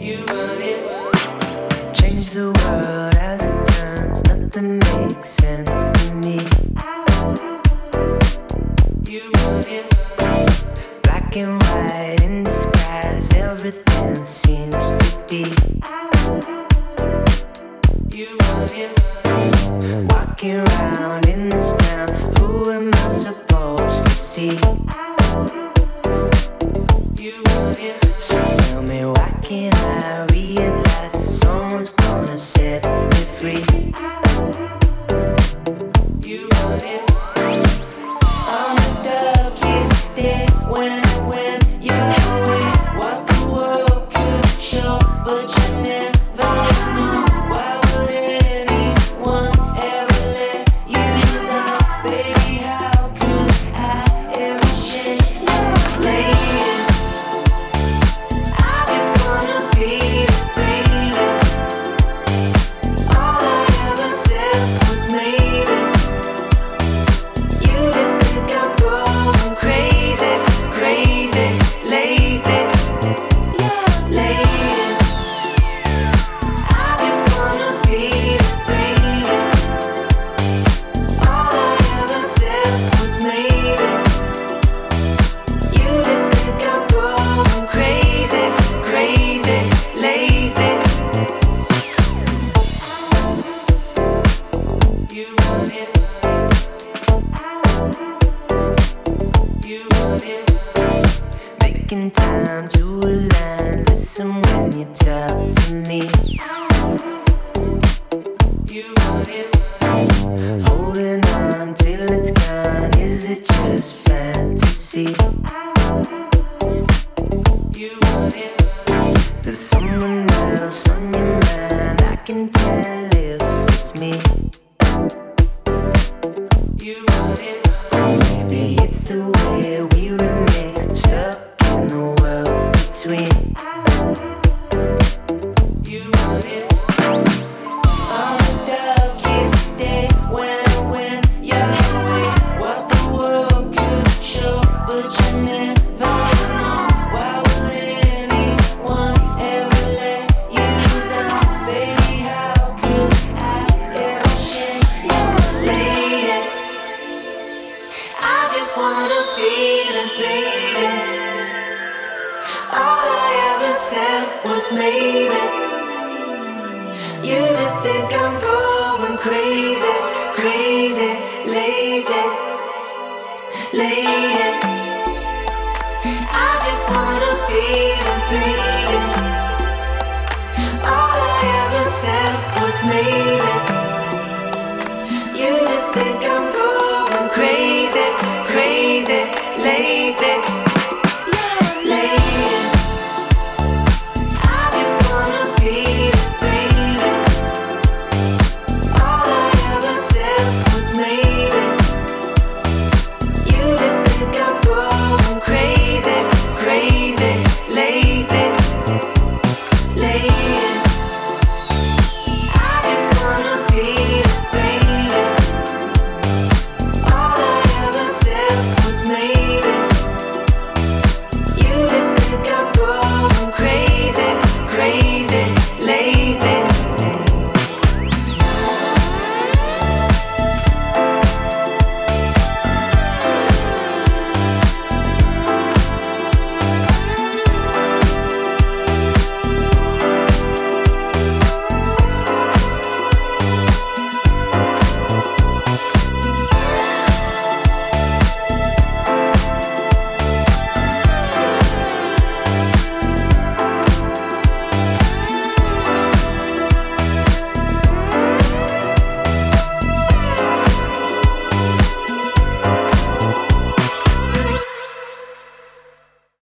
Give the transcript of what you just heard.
Change the world as it turns, nothing makes sense to me. Black and white in disguise, everything seems to be. Walking around in this town, who am I supposed to see? So tell me, why can't I realize that someone's gonna set me free? On the darkest day when you're away, what the world could show, but you never know. Why would anyone ever let you down? Baby, how could I ever change your lady? I just wanna feel it, baby. All I ever said was maybe. You just think I'm going crazy, crazy lately. Yeah, lately. I just wanna feel it, baby. All I ever said was maybe. You just think I'm going crazy, crazy lately. You want it. You want it. Making time to align. Listen when you talk to me. You want it. Holding on till it's gone. Is it just fantasy? You want it. There's someone else on your mind. I can tell if it's me. You want it. Or maybe it's the way we remain stuck in the world between. You want it. On the darkest day when you're away, what the world could show, but you never know. Why would anyone ever let you down? Baby, how could I ever change your lady? I just wanna feel it, baby. All I ever said was maybe.